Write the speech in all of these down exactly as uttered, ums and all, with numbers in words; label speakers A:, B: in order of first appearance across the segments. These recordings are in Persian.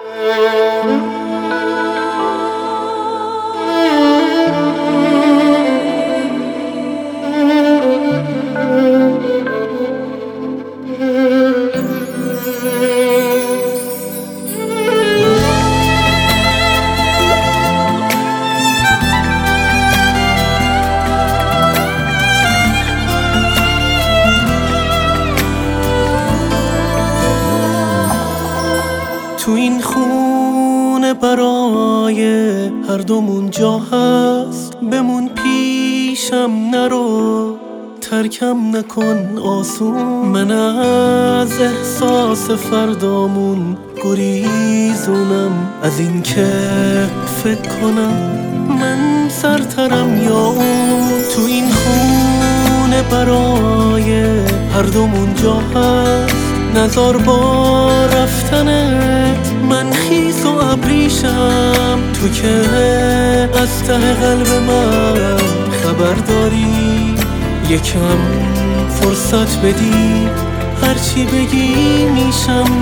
A: تو این خونه برای هر دومون جا هست، بمون پیشم نرو، ترکم نکن آسون. من از احساس فردامون گریزونم، از این که فکر کنم من سرترم یا اون. تو این خونه برای هر دومون جا هست، نزار با رفتنت من خیس و ابریشم. تو که از ته قلب من خبر داری، یکم فرصت بدی، هرچی بگی میشم.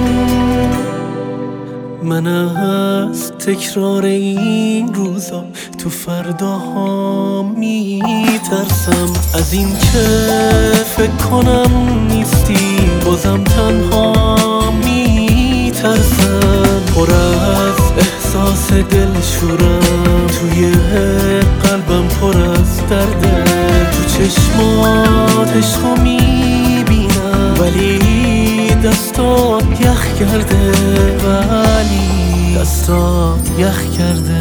A: من از تکرار این روزا تو فرداها میترسم، از این که فکر کنم نیستی بازم تنها میترسم. پر از احساس دلشورم، توی قلبم پر از درده. تو چشمات عشقو میبینم، ولی دستات یخ کرده، ولی دستات یخ کرده.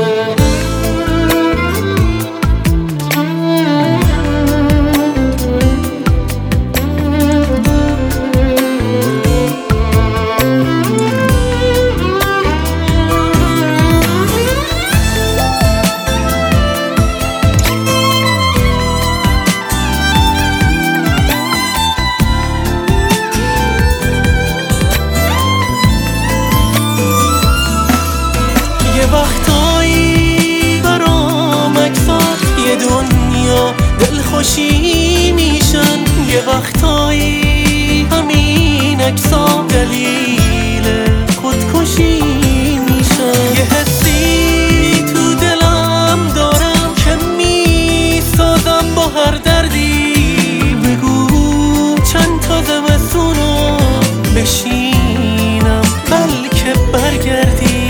A: وقتایی برام اکسات یه دنیا دلخوشی میشن، یه وقتایی همین اکسا دلیل خودکشی میشن. یه حسی تو دلم دارم که میسازم با هر دردی، بگو چند تا زمستونو بشینم بلکه برگردی.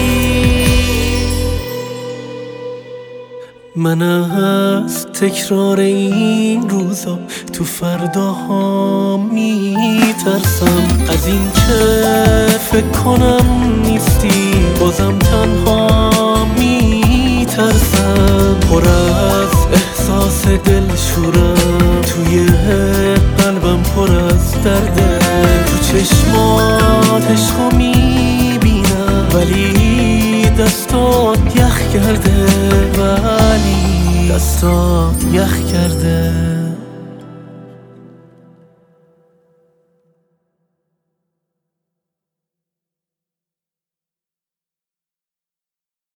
A: من از تکرار این روزا تو فرداها میترسم، از این که فکر کنم نیستی بازم تنها میترسم. پر از احساس دلشورم، توی قلبم پر از درده. تو چشمات عشقو میبینم، ولی دستات یخ کرده، ولی دستات یخ کرده.